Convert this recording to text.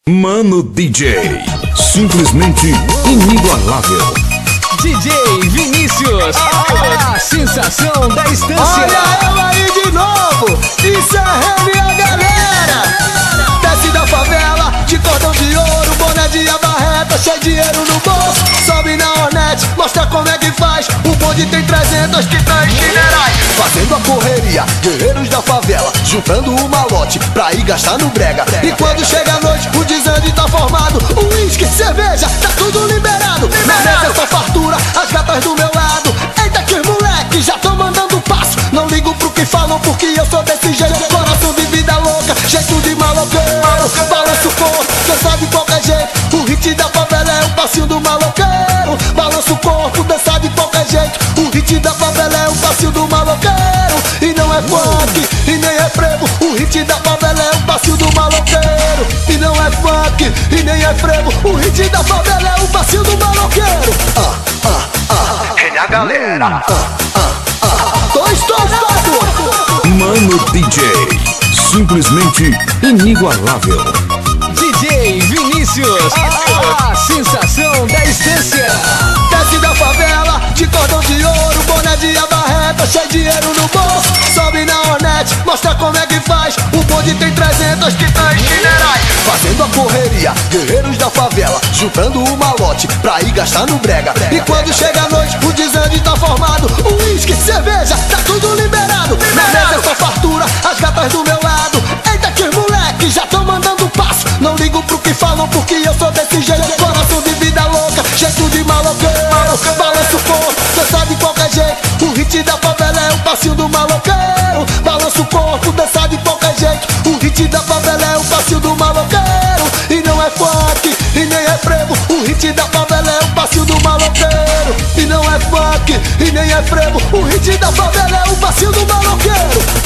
Mano DJ, simplesmente inigualável. DJ Vinícius, a sensação da estância. Olha eu aí de novo, isso é minha galera. Desce da favela, de cordão de ouro, boné de abarreta, cheio de dinheiro no bolso. Sobe na Hornet, mostra como é que faz. O bonde tem 300 titãs generais. Fazendo a correria, guerreiros da favela, juntando o malote pra ir gastar no brega. E quando chega a noite, o desande tá formado. O uísque, cerveja, tá tudo liberado. Na mesa essa fartura, as gatas do meu lado. Eita que os moleques já tão mandando passo. Não ligo pro que falam porque eu sou desse jeito. Coração de vida louca, jeito de maloqueiro. Balança o corpo, dança de qualquer jeito. O hit da favela é o passinho do maloqueiro. Balança o corpo, dança de qualquer jeito. O hit da favela é o passinho do maloqueiro. E não é funk, e nem é frevo. O hit da favela é o passinho do maloqueiro. E não é funk, e nem é frevo. O hit da favela é o passinho do maloqueiro. Minha galera. Tô estourado. Mano DJ, simplesmente inigualável. DJ Vinícius, a sensação da estância. Desce da favela, de cordão de ouro, boné de abarreta, cheio de dinheiro no bolso. Sobe na Hornet, mostra como é que faz. O bonde tem 300 titãs generais. Fazendo a correria, guerreiros da favela, juntando o malote pra ir gastar no brega. E quando chega a noite, o desande tá formado. O uísque, cerveja, tá tudo liberado. Na mesa essa fartura, as gatas do meu lado. Eita que os moleques já tão mandando passo. Não ligo pro que falam porque eu sou desse jeito. Coração de vida louca, jeito de maloqueiro. Balança o corpo, dança de qualquer jeito. O hit da favela é o passinho do maloqueiro. Balança o corpo, dança de qualquer jeito. O hit da favela é o passinho do maloqueiro. E não é funk, e nem é frevo. O hit da favela é o passinho do maloqueiro. E não é funk, e nem é frevo. O hit da favela é o passinho do maloqueiro.